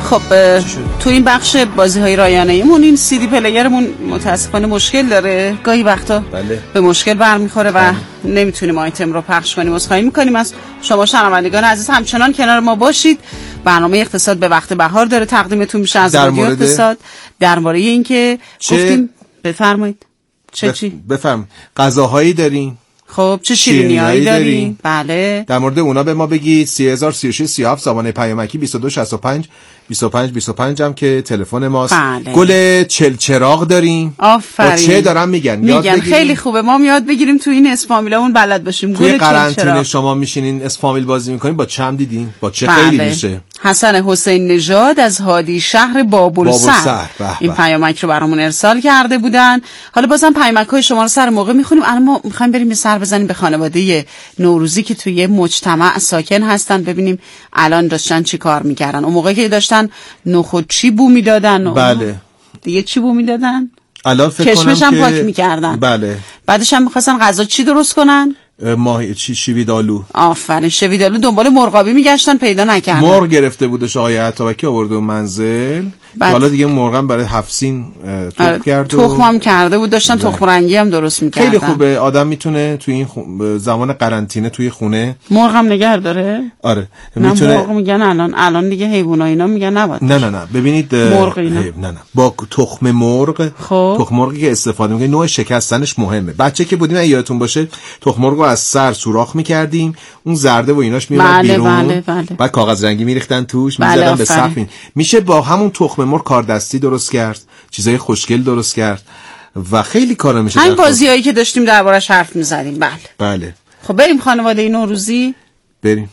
خب تو این بخش بازی‌های رایانه‌ایمون این CD پلیرمون متاسفانه مشکل داره، گاهی وقتا بله. به مشکل برمیخوره و نمیتونیم آیتم رو پخش کنیم. عذرخواهی می‌کنیم از شما شنوندگان عزیز، همچنان کنار ما باشید. برنامه اقتصاد به وقت بهار داره تقدیمتون میشه از رادیو اقتصاد، درباره اینکه گفتیم بفرمایید. چی؟ بفرم. غذاهایی دارین؟ خب چه شیرینی‌هایی دارین؟ بله. در مورد اونا به ما بگید. 303637 زبان پیامکی 2265 25 هم که تلفن ماست. بله. گل چلچراغ داریم. آفرین. با چه دارن میگن خیلی خوبه، ما یاد بگیریم تو این اسفامیلامون بلد باشیم. توی قرنطینه شما میشینین اسفامیل بازی میکنین، با چه هم دیدین؟ با چه بله. خیلی میشه. حسن حسین نژاد از هادی شهر بابلسر این پیامک رو برامون ارسال کرده بودن. حالا بازم پیامک‌های شما رو سر موقع میخونیم. الان ما میخوایم بریم سر بزنیم به خانواده نوروزی که توی مجتمع ساکن هستن، ببینیم الان داشتن چی کار میکردن. اون موقعی که داشتن نخود چی بو میدادن، بله. دیگه چی بو میدادن؟ الان فکر کنم کشمش هم که پاک میکردن. بله. بعدش هم میخواستن غذا چی درست کنن؟ ماهی چی شویدالو. آفرین، شویدالو. دنبال مرغابی میگشتن، پیدا نکردن. مرغ گرفته بودش آقای عطابکی، آورده و منزل. حالا دیگه مرغم برای هفسین تخم کرد و تخمم کرده بود، داشتن تخم رنگی هم درست میکردن. خیلی خوبه، آدم میتونه توی این زمان قرنطینه توی خونه مرغم نگه داره. آره میتونه. مرغ میگن الان دیگه حیونا اینا میگن نباید. نه ببینید مرغ اینا. نه با تخم مرغ. خب. تخم مرغی که استفاده میکنه نوع شکستنش مهمه. بچه که بودیم یادتون باشه تخم مرغ رو از سر سوراخ میکردیم، اون زرده و ایناش میومد بیرون. بله. بعد کاغذ رنگی میریختن توش، میزدن به صف. میشه با همون تخم مرغ کاردستی درست کرد، چیزای خوشگل درست کرد و خیلی کارا میشه. همین بازیایی که داشتیم دربارش حرف میزدیم. بله. خب بریم خانواده نوروزی. بریم.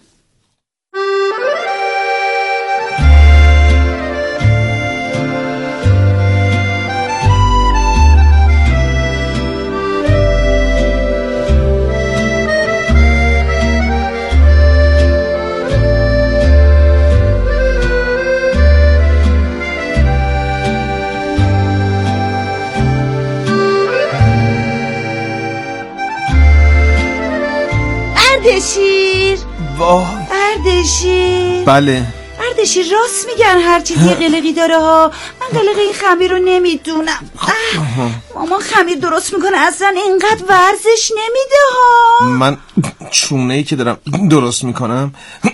اردشیر. بله. اردشیر راست میگن هر چیزی قلقی داره ها. من قلق این خمیر رو نمیدونم. مامان خمیر درست میکنه اصلا اینقدر ورزش نمیده ها. من چونه‌ای که دارم درست میکنم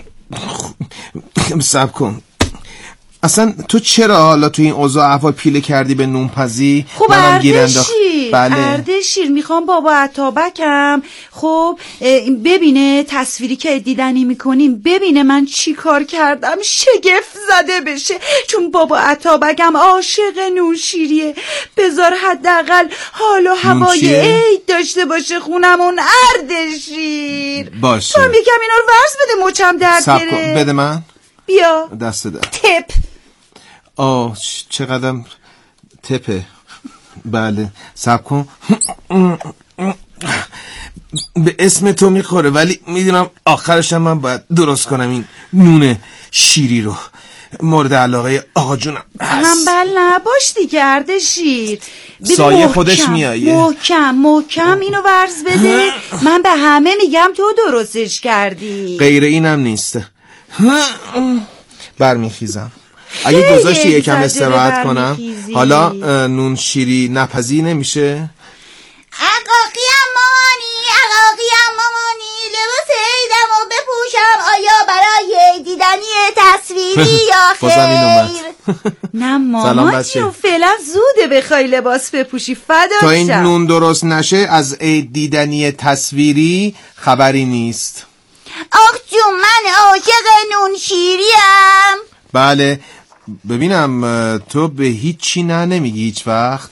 صبر کن. اصلا تو چرا حالا تو این اوضاع احوال پیله کردی به نونپزی؟ خب اردشیر. بله. اردشیر میخوام بابا عطابکم خب ببینه تصویری که دیدنی میکنیم، ببینه من چی کار کردم، شگفت زده بشه. چون بابا عطابکم عاشق نون شیریه. بذار حداقل حال و هوای عید داشته باشه خونمون. اردشیر باشه. تو هم یکم اینا رو ورز بده، مچم درد گرفت. بده من. بیا دست ده. تپ. چقدر تپه. بله صبر کن. به اسم تو میخوره ولی میدونم آخرشم من باید درست کنم این نون شیری رو. مورد علاقه آقا جونم. منبل نباش دیگه اردشیر. سایه خودش میایه. محکم اینو ورز بده. من به همه میگم تو درستش کردی. غیر اینم نیسته. برمیخیزم. اگه گذاشتی یکم استراحت کنم حالا نون شیری نپزی نمیشه. عقاقیم مامانی لباس عیدمو بپوشم آیا برای دیدنی تصویری یا خیر؟ نه مامان جون فعلا زوده بخوای لباس بپوشی فدات شم. تا این نون درست نشه از عید دیدنی تصویری خبری نیست. آخ جون من عاشق نون شیریم. بله ببینم تو به هیچی نمیگی هیچ وقت.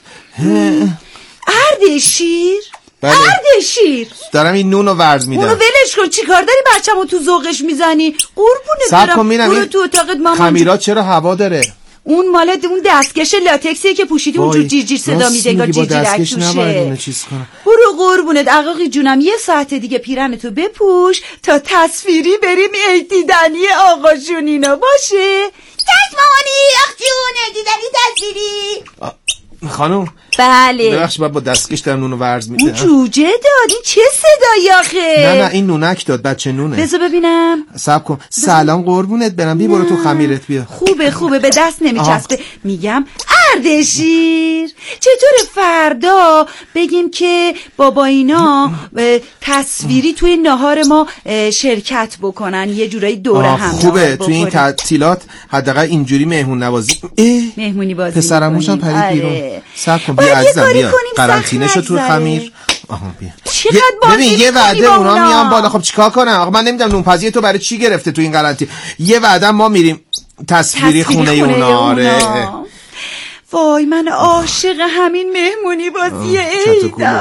اردشیر. بله. اردشیر دارم این نون رو ورز میدم. اونو ولش کن، چی کار داری بچه‌مو تو ذوقش میزنی؟ قربونه برم. برو تو اتاقت مامان. خمیرات چرا هوا داره؟ اون مال اون دستکش لاتکسیه که پوشیدی اونجور جیر صدا میده انگار جیجیرک توشه. برو قربونت عقاقی جونم، یه ساعت دیگه پیرنتو بپوش تا تصویری بریم عید دیدنی آقا جون اینا باشه. چشم مامانی. آخ جون دیدنی تصویری. خانم بله ببخش با دستکش در نونو ورز میده. این جوجه داد، این چه صدایی آخه؟ نه این نونک داد، بچه نونه. بذار ببینم. صبر کن. سلام قربونت برم، بی برو تو خمیرت بیا. خوبه به دست نمیچسبه. میگم اردشیر چطور فردا بگیم که بابا اینا تصویری توی نهار ما شرکت بکنن، یه جورایی دوره هم خوبه توی این تعطیلات حداقل اینجوری مهمون نوازی مهمونی بازی پسرموشم پرید بیرون. صبر کن بیا عزیزم بیا قرنطینه‌شو تو خمیر. بیا ببین یه وعده اونا میان بالا. خب چیکار کنم آقا؟ من نمیدونم نونپزی تو برای چی گرفته تو این قرنطینه. یه وعده ما میریم تصویری خونه اونا. آره وای من عاشق همین مهمونی بازی عیدم.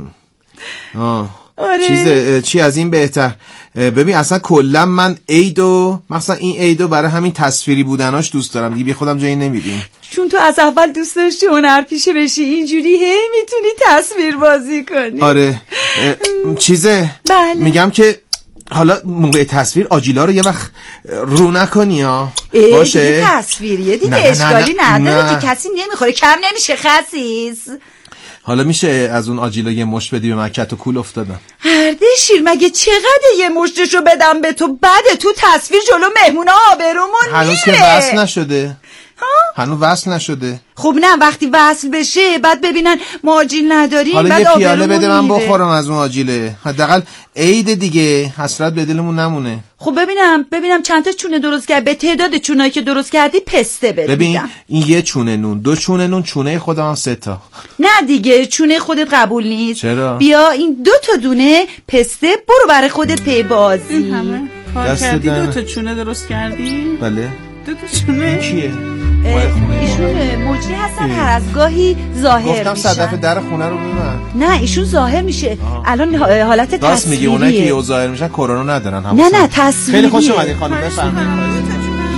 آره. چی از این بهتر. ببین اصلا کلا من عیدو مثلا این عیدو برای همین تصویری بودناش دوست دارم دیگه، بی خودم جایی نمیبینم. چون تو از اول دوست داشتی هنرپیشه بشی، اینجوری میتونی تصویر بازی کنی. آره بله. میگم که حالا موقع تصویر آجیلا رو یه وقت رو نکنی ها باشه دیگه تصویریه دیگه اشکالی نداره که کسی نمیخوره، کم نمیشه خسیس. حالا میشه از اون آجیلا یه مشت بدی به من؟ کت و کول افتادم. اردشیر مگه چقدر یه مشتشو بدم به تو؟ بعد تو تصویر جلو مهمونا آبرومون میره. هنوز که وصل نشده. هنوز وصل نشده. خب نه وقتی وصل بشه بعد ببینن ما آجیل نداریم، حالا بعد یه پیاله بده من میره. بخورم از اون آجیله، حداقل عید دیگه حسرت به دلمون نمونه. خب ببینم چند تا چونه درست کرد، به تعداد چونایی که درست کردی پسته بده. ببین این یه چونه نون، 2 چونه نون، چونه خودم هم 3 تا. نه دیگه چونه خودت قبول نیست. چرا؟ بیا این 2 تا دونه پسته برو برای خودت پی بازی. این همه کار کردی 2 تا چونه درست کردی؟ بله 2 تا چونه کیه؟ ایشون مجری هستن، هر از گاهی ظاهر میشن. گفتم صدف در خونه رو ببن. نه ایشون ظاهر میشه الان حالت تصویریه. راست میگه اونایی که یه ظاهر میشن کرونا ندارن. نه تصویریه. خیلی خوش اومدین خانم بفرمایید.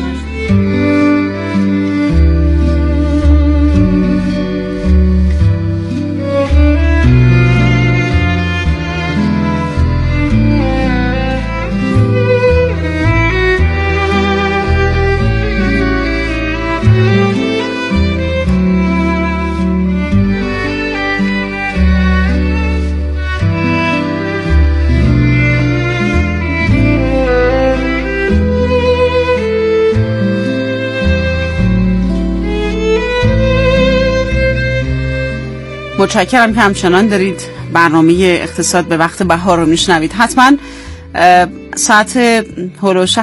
متشکرم که همچنان دارید برنامه اقتصاد به وقت بهار رو میشنوید. حتما ساعت هلوش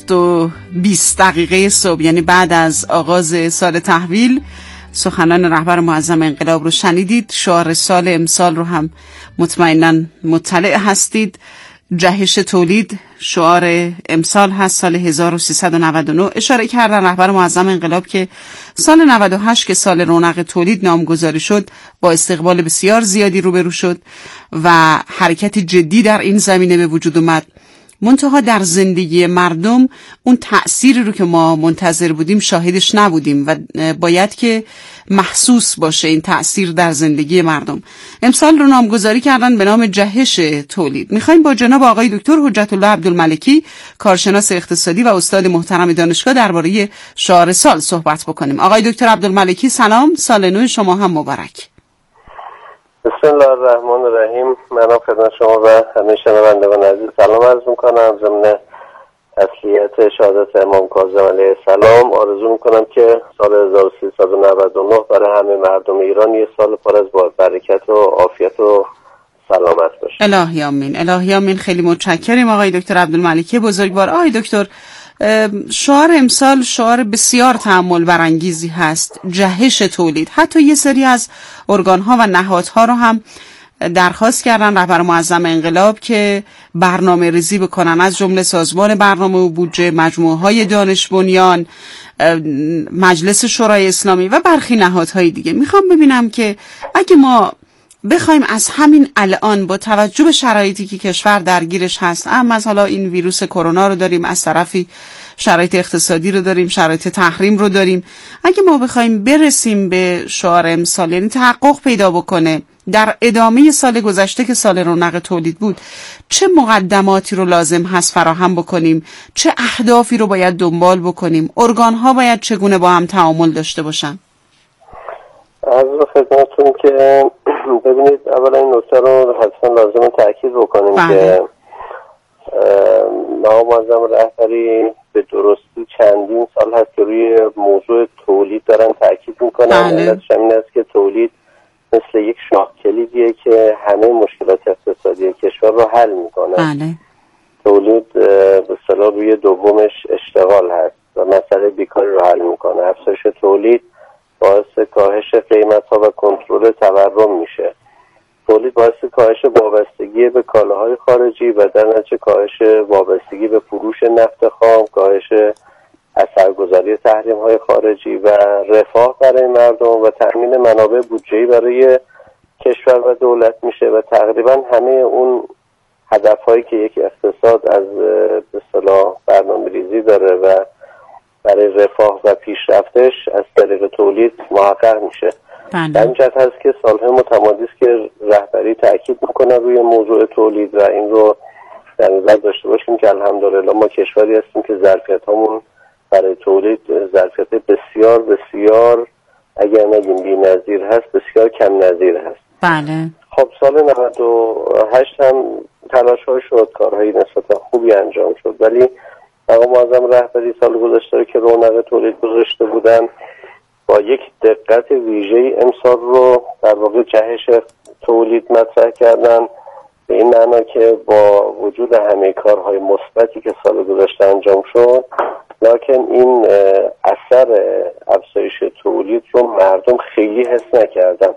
7:20 صبح یعنی بعد از آغاز سال تحویل سخنان رهبر معظم انقلاب رو شنیدید. شعار سال امسال رو هم مطمئناً مطلع هستید. جهش تولید شعار امسال هست، سال 1399. اشاره کردن رهبر معظم انقلاب که سال 98 که سال رونق تولید نامگذاری شد با استقبال بسیار زیادی روبرو شد و حرکت جدی در این زمینه به وجود اومد. منتها در زندگی مردم اون تأثیری رو که ما منتظر بودیم شاهدش نبودیم و باید که محسوس باشه این تأثیر در زندگی مردم. امسال رو نامگذاری کردن به نام جهش تولید. میخوایم با جناب آقای دکتر حجت الله عبدالملکی کارشناس اقتصادی و استاد محترم دانشگاه درباره شعار سال صحبت بکنیم. آقای دکتر عبدالملکی سلام، سال نو شما هم مبارک. بسم الله الرحمن الرحیم. منم خدمت شما و همه شنوندگان عزیز سلام عرض میکنم. ضمن تسلیت شهادت امام کاظم علیه السلام آرزو میکنم که سال 1399 برای همه مردم ایران یه سال پر از برکت و عافیت و سلامت باشه. الهی آمین، الهی آمین. خیلی متشکریم آقای دکتر عبدالملکی بزرگوار. آقای دکتر، شعار امسال شعار بسیار تأمل برانگیزی هست، جهش تولید. حتی یه سری از ارگان‌ها و نهادها رو هم درخواست کردن رهبر معظم انقلاب که برنامه ریزی بکنن، از جمله سازمان برنامه و بودجه، مجموعه‌های دانش بنیان، مجلس شورای اسلامی و برخی نهادهای دیگه. میخوام ببینم که اگه ما بخوایم از همین الان با توجه به شرایطی که کشور درگیرش هست، اما از حالا این ویروس کرونا رو داریم، از طرفی شرایط اقتصادی رو داریم، شرایط تحریم رو داریم، اگه ما بخوایم برسیم به شعار امسال، یعنی تحقق پیدا بکنه در ادامه سال گذشته که سال رونق تولید بود، چه مقدماتی رو لازم هست فراهم بکنیم؟ چه اهدافی رو باید دنبال بکنیم؟ ارگان‌ها باید چگونه با هم تعامل داشته باشن؟ عرض خدمتتون که ببینید اولا این نکته رو حتما لازم تأکید بکنیم که مقام معظم رهبری به درستی چندین سال هست که روی موضوع تولید دارن تأکید میکنن. علتش همین است که تولید مثل یک شاخ کلیدیه که همه مشکلات اقتصادی کشور رو حل میکنه. تولید به اصطلاح روی دومش اشتغال هست و مسئله بیکاری رو حل میکنه. افزایش تولید باعث کاهش قیمت‌ها و کنترل تورم میشه. تولید باعث کاهش وابستگی به کالاهای خارجی و در نتیجه کاهش وابستگی به فروش نفت خام، کاهش اثرگذاری تحریم‌های خارجی و رفاه برای مردم و تأمین منابع بودجه‌ای برای کشور و دولت میشه و تقریبا همه اون هدف‌هایی که یک اقتصاد از به اصطلاح برنامه‌ریزی داره و برای رفاه و پیشرفتش از طریق تولید محقق میشه. در این جهت هست که سالهای متمادی است که رهبری تأکید میکنه روی موضوع تولید و این رو در نظر داشته باشیم که الحمدلله ما کشوری هستیم که ظرفیت‌هامون برای تولید ظرفیت بسیار بسیار اگر نگیم بی‌نظیر هست، بسیار کم نظیر هست. بله. خب سال 98 هم تلاش‌های شد، کارهای نسبتا خوبی انجام شد، ولی مقام معظم رهبری سال گذشته که رونق تولید گذاشته بودن با یک دقت ویژه‌ای امسال رو در واقع جهش تولید مطرح کردن، به این معنا که با وجود همه کارهای مثبتی که سال گذشته انجام شد، لکن این اثر افزایش تولید رو مردم خیلی حس نکردن.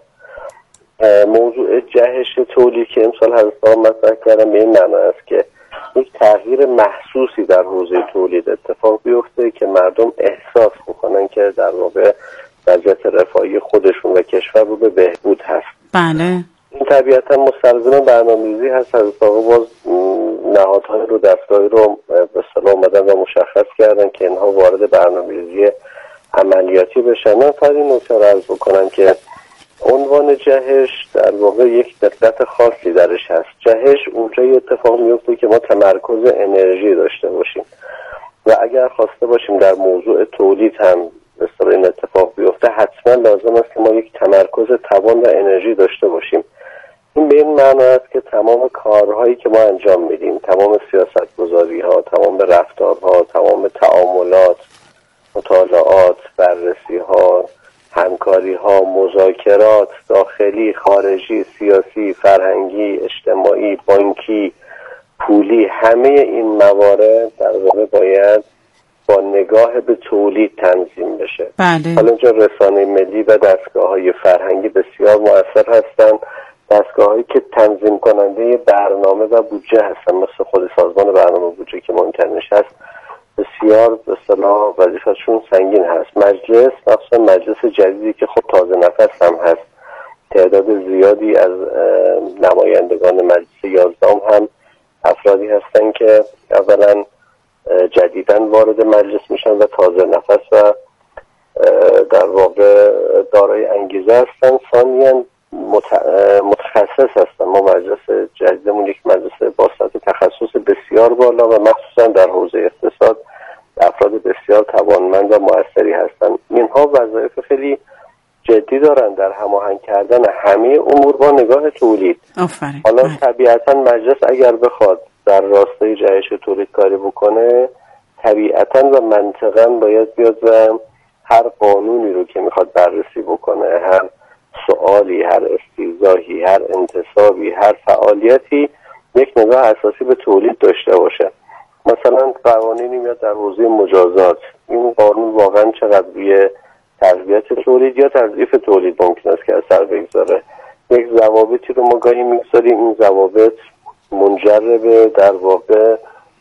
موضوع جهش تولید که امسال حضرت مطرح کردن به این معنا است که یک تغییر محسوسی در حوزه تولید اتفاق بیفته که مردم احساس بکنن که در واقع وضعیت رفاهی خودشون و کشور رو به بهبود هست. بله. این طبیعتا مستلزم برنامه‌ریزی هست. از باز نهادهای رو دستگاهی رو به اصطلاح اومدن و مشخص کردن که اینها وارد برنامه‌ریزی عملیاتی بشن. من فقط این نکته رو عرض بکنم که عنوان جهش در واقع یک دقت خاصی درش هست. جهش اونجایی اتفاق میفته که ما تمرکز انرژی داشته باشیم و اگر خواسته باشیم در موضوع تولید هم به اصطلاح این اتفاق بیفته، حتما لازم است که ما یک تمرکز توان و انرژی داشته باشیم. این به این معنا است که تمام کارهایی که ما انجام میدیم، تمام سیاست‌گذاری ها، تمام رفتارها، تمام تعاملات، مطالعات، بررسی ها، همکاری ها، مذاکرات داخلی، خارجی، سیاسی، فرهنگی، اجتماعی، بانکی، پولی، همه این موارد در واقع باید با نگاه به تولید تنظیم بشه. بله. حالا اینجا رسانه ملی و دستگاه‌های فرهنگی بسیار مؤثر هستند. دستگاه‌هایی که تنظیم کننده برنامه و بودجه هستن مثل خود سازمان برنامه بودجه که مهمترینش هست، بسیار به اصطلاح وظیفه‌شون سنگین هست. مجلس، مخصوصا مجلس جدیدی که خب تازه نفس هم هست، تعداد زیادی از نمایندگان مجلس 11 هم افرادی هستن که اولا جدیداً وارد مجلس میشن و تازه نفس و در واقع دارای انگیزه هستن. ثانیاً متخصص هستن. ما مجلس جدیدمون یک مجلس با سطح تخصص بسیار بالا و مخصوصا در حوزه اقتصاد افراد بسیار توانمند و موثری هستن. اینها وظایف خیلی جدی دارن در هماهنگ کردن همه امور با نگاه تولید. حالا طبیعتا مجلس اگر بخواد در راستای جهش تولید کاری بکنه، طبیعتا و منطقاً باید بیاد و هر قانونی رو که میخواد بررسی بکنه، هر سوالی، هر استیضاحی، هر انتصابی، هر فعالیتی یک نگاه اساسی به تولید داشته باشه. مثلا قوانینی میاد در حوزه مجازات، این قانون واقعا چقدر روی تقویت تولید یا تضعیف تولید ممکن است که اثر بگذاره. یک ضوابطی رو ما گاهی میگذاریم، این ضوابط منجر به در واقع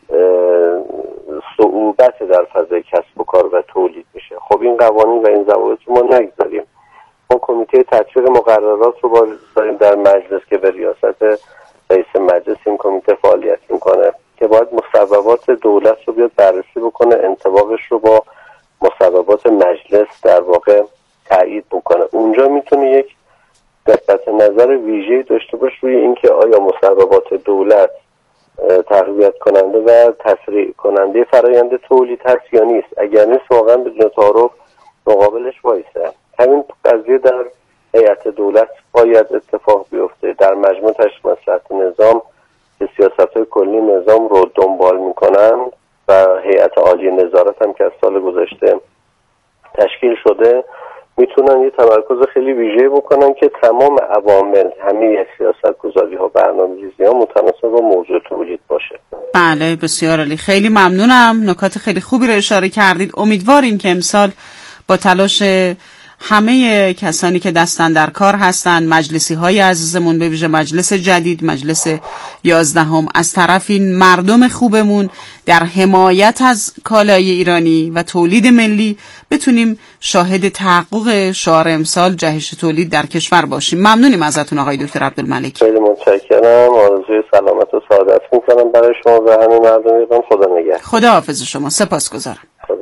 صعوبت در فضای کسب و کار و تولید میشه. خب این قوانین و این ضوابط رو ما نگذاریم. ما کمیته تطبیق مقررات رو داریم در مجلس که به ریاست رئیس مجلس این کمیته فعالیت میکنه که باید مصوبات دولت رو بیاد بررسی بکنه، انطباقش رو با مصوبات مجلس در واقع تایید بکنه. اونجا میتونه یک دقت نظر ویژه‌ای داشته باشه روی اینکه آیا مصوبات دولت تقویت کننده و تسریع کننده فرآیند تولید هست یا نیست. اگر نیست واقعا بدون تعارف مقابلش وایسه. همین قضیه در هیئت دولت باید اتفاق بیفته. در مجموع تشریف مصلحت نظام که سیاست‌های کلی نظام رو دنبال میکنن و هیئت عالی نظارت هم که از سال گذشته تشکیل شده میتونن یه تمرکز خیلی ویژه بکنن که تمام عوامل همه سیاست‌گذاری ها برنامه‌ریزی ها متناسب با موضوع تولید باشه. بله بسیار عالی، خیلی ممنونم، نکات خیلی خوبی رو اشاره کردید. امیدواریم که امسال با تلاش همه کسانی که دستن در کار هستن، مجلسی های عزیزمون به ویژه مجلس جدید، مجلس 11 از طرف این مردم خوبمون در حمایت از کالای ایرانی و تولید ملی بتونیم شاهد تحقق شعار امسال جهش تولید در کشور باشیم. ممنونیم ازتون آقای دکتر عبدالملک. خیلی متشکرم، آرزوی سلامت و سعادت میکنم برای شما و همه مردم ایران. خدا نگهدار. خدا حافظ شما. سپاسگزارم. خدا.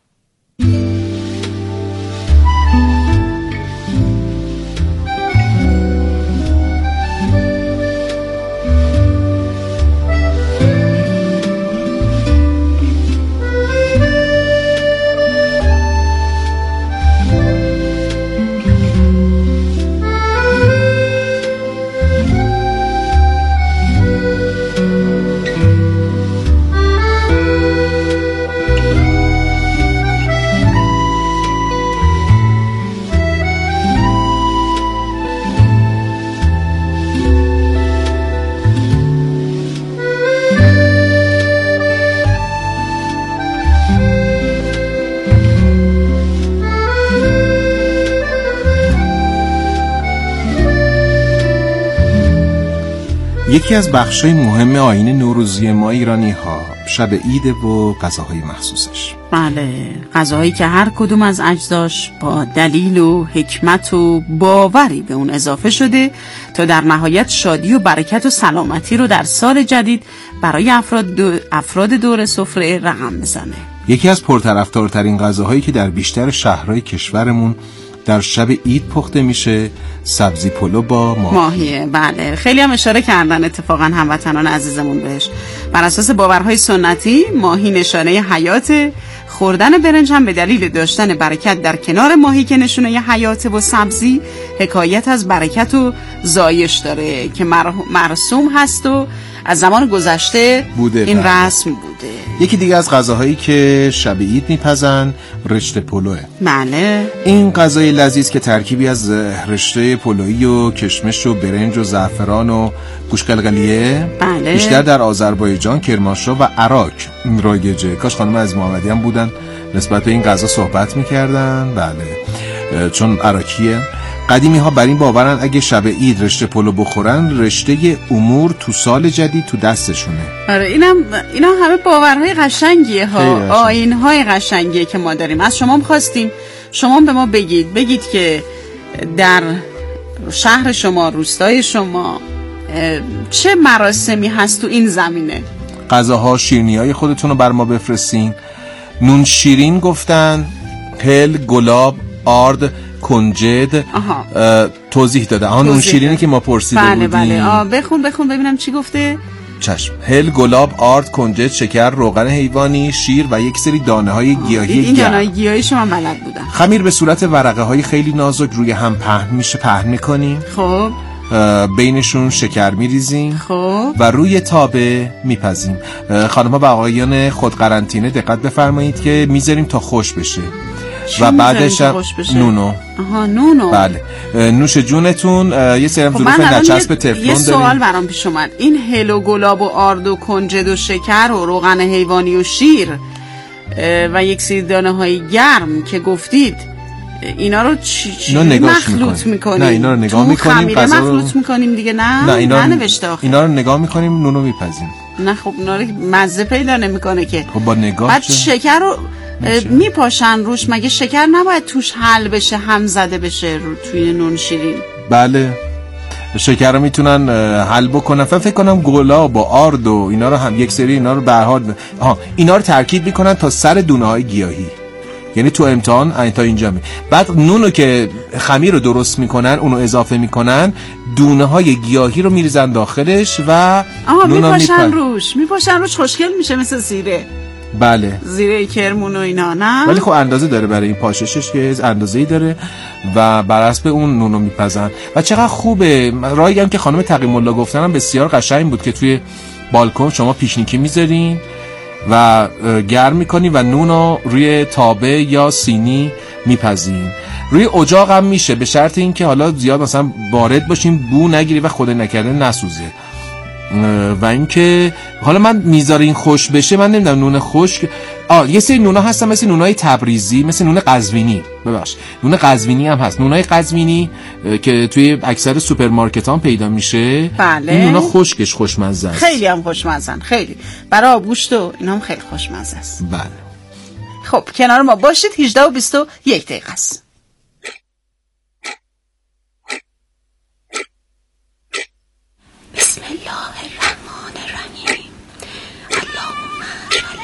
یکی از بخشای مهم آیین نوروزی ما ایرانی ها شب عید و غذاهای مخصوصش. بله، غذاهایی که هر کدوم از اجزاش با دلیل و حکمت و باوری به اون اضافه شده تا در نهایت شادی و برکت و سلامتی رو در سال جدید برای افراد دور سفره رقم بزنه. یکی از پرطرفدارترین غذاهایی که در بیشتر شهرهای کشورمون در شب عید پخته میشه سبزی پلو با ماهیه. بله، خیلی هم اشاره کردن اتفاقا هموطنان عزیزمون بهش. بر اساس باورهای سنتی ماهی نشانه حیاته، خوردن برنج هم به دلیل داشتن برکت در کنار ماهی که نشونه حیاته و سبزی حکایت از برکت و زایش داره که مرسوم هست و از زمان گذشته بوده. این رسم بوده. یکی دیگه از غذاهایی که شب عید میپزن رشته پلوه. بله، این غذای لذیذ که ترکیبی از رشته پلویی و کشمش و برنج و زعفران و گوشت قلقلیه. بله. بیشتر در آذربایجان، کرمانشاه و عراق رایجه. کاش خانم از محمدی هم بودن نسبت به این غذا صحبت میکردن. بله، چون عراقیه. قدیمی ها بر این باورن اگه شب عید رشته پلو بخورن رشته امور تو سال جدید تو دستشونه. آره، اینا همه باورهای قشنگیه ها، آیین‌های قشنگیه که ما داریم. از شما خواستیم شما به ما بگید که در شهر شما، روستای شما چه مراسمی هست تو این زمینه. غذاها، شیرینی‌های خودتون رو بر ما بفرستین. نون شیرین گفتن، هل، گلاب، آرد، کنجد توضیح داده. نون شیرینی که ما پرسیده بودیم. بله بخون ببینم چی گفته. چشم. هل، گلاب، آرد، کنجد، شکر، روغن حیوانی، شیر و یک سری دانه‌های گیاهی. این دانه‌های گیاهی شما بلد بودن. خمیر به صورت ورقه های خیلی نازک روی هم پهن می‌کنیم. خب. بینشون شکر میریزیم. خب. و روی تابه میپزیم. خانم‌ها و آقایان خود قرنطینه دقت بفرمایید که میذاریم تا خوش بشه. و بعدش نونو. نونو. بله، نوش جونتون. یه سرم ظروف نچسب تفلون داریم. یه سوال برام پیش اومد. این هل و گلاب و آرد و کنجد و شکر و روغن حیوانی و شیر و یک سری دانه‌های گرم که گفتید، اینا رو چی مخلوط میکنیم؟ نه، اینا رو نگاه میکنیم، خمیره مخلوط میکنیم دیگه. نه ننوشته آخه. اینا رو نگاه میکنیم، نونو میپزیم. نه خب اونا رو مزه پیدا نمیکنه که. خب با نگاه بعد شکر رو میپاشن روش. مگه شکر نباید توش حل بشه، هم زده بشه توی نون شیرین؟ بله، شکر رو میتونن حل بکنن. فکر کنم گلاب و آرد و اینا رو هم یک سری اینا رو به هر حال اینا رو ترکیب میکنن تا سر دونه‌های گیاهی. یعنی تو امتحان تا اینجا بعد نونو که خمیر رو درست میکنن، اونو اضافه میکنن، دونه‌های گیاهی رو میریزن داخلش و میپاشن روش خوشگل میشه مثل سیره. بله زیره کرمون و اینا، نه؟ ولی خب اندازه داره برای این پاششش که اندازه‌ای داره و بر حسب اون نونو میپزن. و چقدر خوبه، راهی هم که خانم تقیم الله گفتنم بسیار قشنگ بود که توی بالکن شما پیشنیکی میذارین و گرم میکنین و نونو روی تابه یا سینی میپزین. روی اجاق هم میشه، به شرط اینکه حالا زیاد مثلا بارد باشین، بو نگیری و خود نکرده نسوزه. و اینکه حالا من میذارین خوش بشه، من نمیدونم نون خشک یه سری نونا هستن مثل نونای تبریزی، مثل نون قزوینی، ببخش نون قزوینی هم هست، نونای قزوینی که توی اکثر سوپرمارکت ها پیدا میشه. بله. این نونا خشکش خوشمزه است، خیلی هم خوشمزه، خیلی برای گوشت و اینا هم خیلی خوشمزه است. بله. خب کنار ما باشید. 18 و 21 دقیقه است. بسم الله الرحمن الرحیم. اللهم صل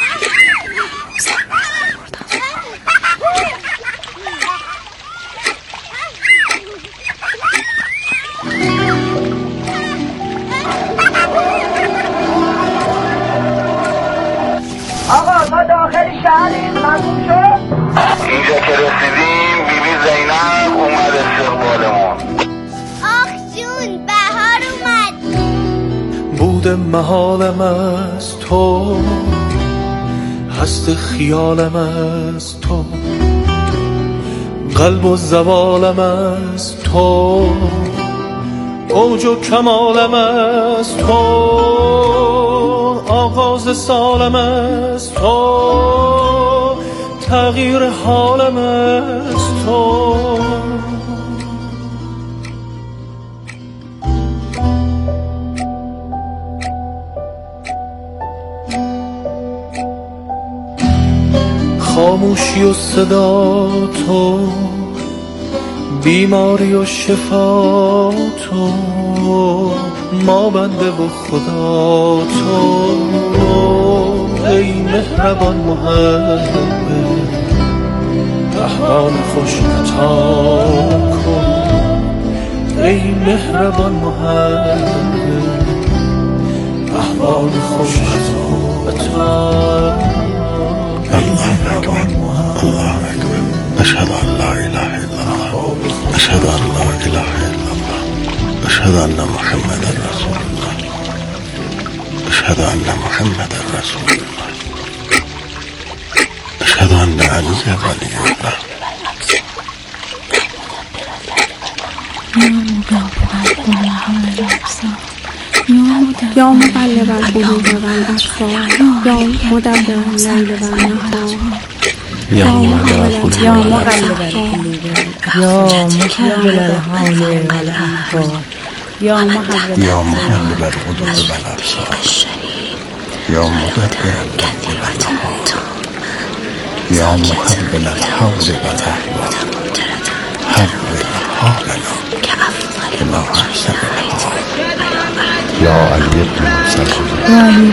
علی آقا ما داخل شهریم، ممنون شد. اینجا که رسیدیم بیبی زینب اومد استقبالمون. آخ جون بهار اومد. بود محالم از تو، هست خیالم از تو، قلب و زوالم از تو، اوج و کمالم از تو، آغاز سالم از تو، تغییر حالم از تو. خاموشی و صدا تو، بیماری و شفا تو، ما بنده و خدا تو. ای مهربان محب احوال خوش عطا کن، ای مهربان محب احوال خوش عطا. الله أكبر أشهد أن لا إله إلا الله أشهد أن لا إله إلا الله أشهد أن محمدا رسول الله أشهد أن محمدا رسول الله أشهد أن علي ولي الله. یا مقلب القلوب والأبصار یا مدبر اللیل والنهار یا مقلب القلوب یا محول الحال والأحوال یا محول القلوب والأبصار یا مدبر اللیل والنهار یا محول الحال والأحوال حول حالنا كما أحسن الحال یا علی بن مسلم.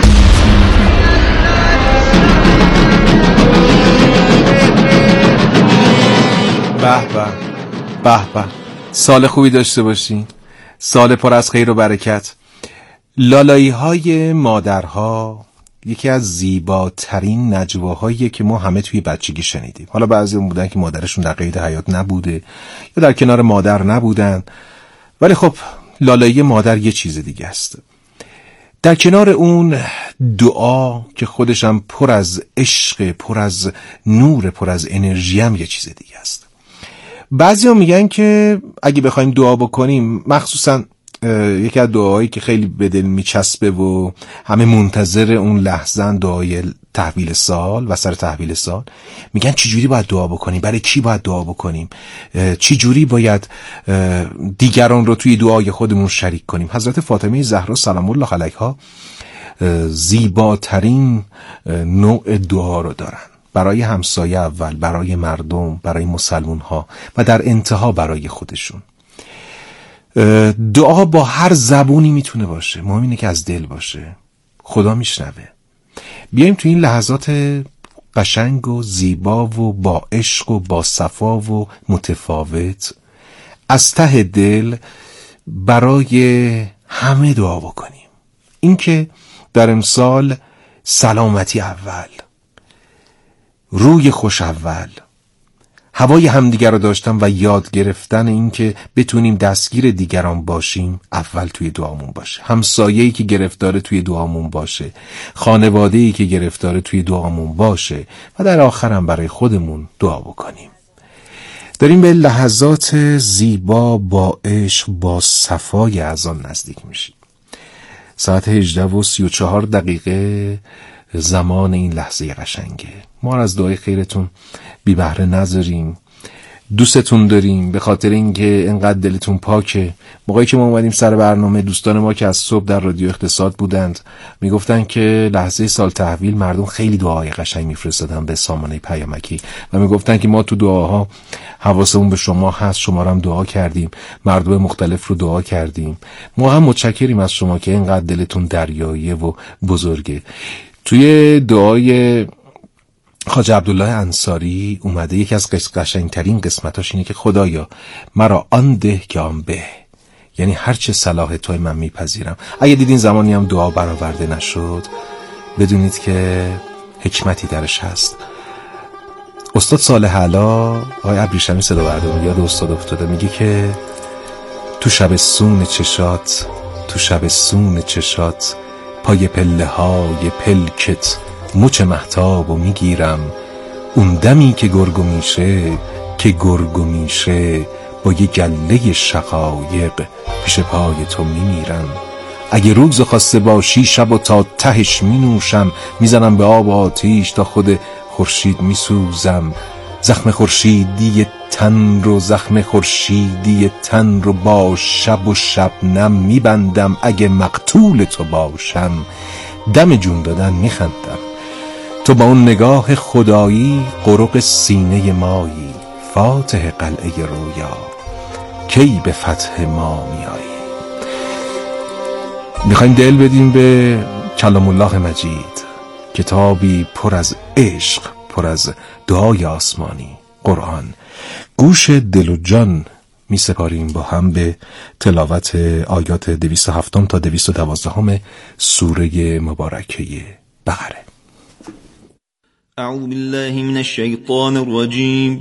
به به سال خوبی داشته باشین، سال پر از خیر و برکت. لالایی های مادرها یکی از زیباترین نجواهاییه که ما همه توی بچگی شنیدیم. حالا بعضی اون بودن که مادرشون در قید حیات نبوده یا در کنار مادر نبودن، ولی خب لالایی مادر یه چیز دیگه است. در کنار اون دعا که خودشم پر از عشق، پر از نور، پر از انرژی هم یه چیز دیگه است. بعضی ها میگن که اگه بخوایم دعا بکنیم، مخصوصا یکی از دعاهایی که خیلی به دل میچسبه و همه منتظر اون لحظه، دعای تحویل سال و سر تحویل سال، میگن چی جوری باید دعا بکنیم، برای کی باید دعا بکنیم، چی جوری باید دیگران رو توی دعای خودمون شریک کنیم. حضرت فاطمه زهرا سلام الله علیها زیباترین نوع دعا رو دارن، برای همسایه اول، برای مردم، برای مسلمون ها و در انتها برای خودشون. دعا با هر زبونی میتونه باشه، مهم اینه که از دل باشه، خدا میشنوه. بیایم تو این لحظات قشنگ و زیبا و با عشق و با صفا و متفاوت از ته دل برای همه دعا بکنیم. این که در امسال سلامتی اول، روی خوش اول، هوای همدیگر رو داشتن و یاد گرفتن این که بتونیم دستگیر دیگران باشیم اول توی دعامون باشه. همسایه‌ای که گرفتاره توی دعامون باشه، خانواده‌ای که گرفتاره توی دعامون باشه و در آخر هم برای خودمون دعا بکنیم. داریم به لحظات زیبا با عشق با صفای اذان نزدیک میشیم. ساعت 18:34 زمان این لحظه قشنگه. ما از دعای خیرتون بی بهره نذاریم. دوستتون داریم به خاطر اینکه انقدر دلتون پاکه. موقعی که ما اومدیم سر برنامه، دوستان ما که از صبح در رادیو اقتصاد بودند میگفتن که لحظه سال تحویل مردم خیلی دعای قشنگ میفرستادن به سامانه پیامکی و میگفتن که ما تو دعاها حواسمون به شما هست، شما رو هم دعا کردیم، مردم مختلف رو دعا کردیم. ما هم متشکریم از شما که اینقدر دلتون دریاییه و بزرگه. توی دعای خواجه عبدالله انصاری اومده یکی از قشنگترین قسمتاش اینه که خدایا مرا آن ده که آن به، یعنی هرچه صلاح توی من میپذیرم. اگه دیدین زمانی هم دعا برآورده نشد بدونید که حکمتی درش هست. استاد صالح علا آقای ابریشمی صدا برده یاد استاد افتاده، میگه که تو شبستون چشات، تو شبستون چشات پای پله های پلکت مچ مهتابو میگیرم، اون دمی که گرگو میشه، که گرگو میشه با یه گله شقایق پیش پای تو میمیرم. اگه روز خواسته باشی شب و تا تهش مینوشم، میزنم به آب آتیش تا خود خورشید میسوزم. زخم خورشیدی تن رو، زخم خورشیدی تن رو با شب و شبنم میبندم. اگه مقتول تو باشم دم جون دادن میخندم. تو با اون نگاه خدایی قرق سینه مایی، فاتح قلعه رویا کی به فتح ما میایی. میخوایم دل بدیم به کلام الله مجید، کتابی پر از عشق، پر از دعای آسمانی، قرآن. گوش دل و جان می سپاریم با هم به تلاوت آیات 207 تا 212 سوره مبارکه بقره. اعوذ بالله من الشیطان الرجیم.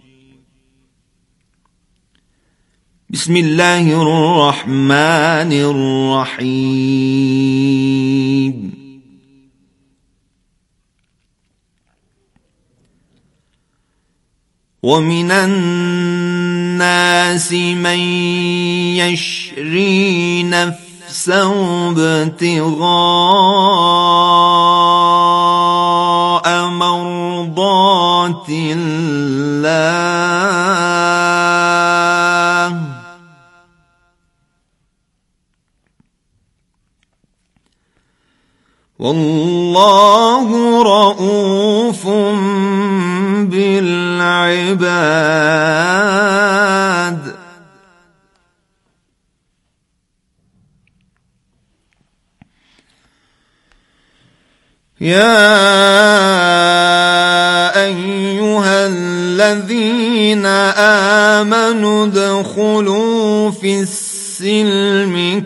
بسم الله الرحمن الرحیم. ومن الناس من يشري نفسه ابتغاء مرضات الله والله رؤوف بالعباد. يا أيها الذين آمنوا ادخلوا في السلم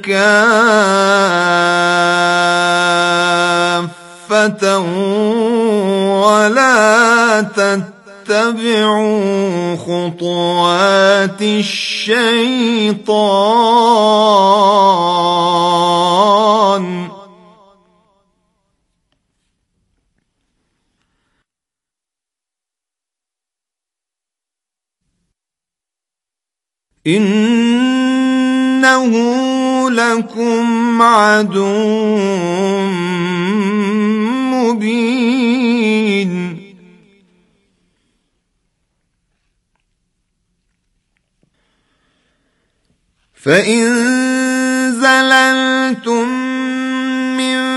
كافة ولا تتبعوا خطوات الشيطان إنه لكم عدو مبين. فإن زللتم